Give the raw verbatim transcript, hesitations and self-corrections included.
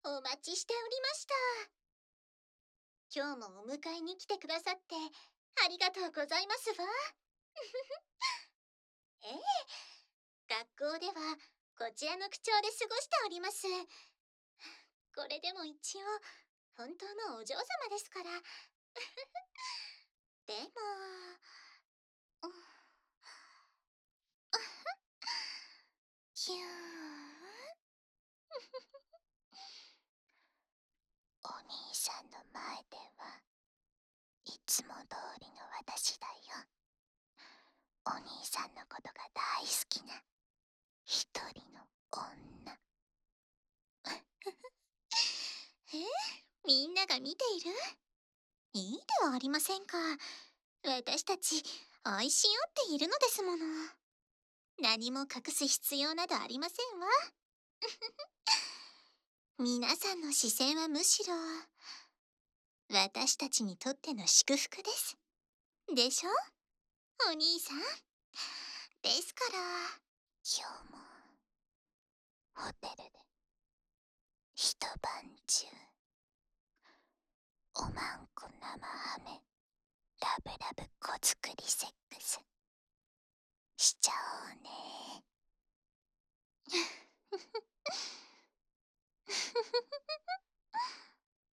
お待ちしておりました。今日もお迎えに来てくださってありがとうございますわ。ええ、学校ではこちらの口調で過ごしております。これでも一応本当のお嬢様ですから。でも、うん、キューン。お兄さんの前ではいつも通りの私だよ。お兄さんのことが大好きな一人の女。え、みんなが見ている？いいではありませんか。私たち愛し合っているのですもの。何も隠す必要などありませんわ。皆さんの視線はむしろ私たちにとっての祝福です。でしょ、お兄さん。ですから、今日もホテルで一晩中おまんこ生ハメラブラブ子作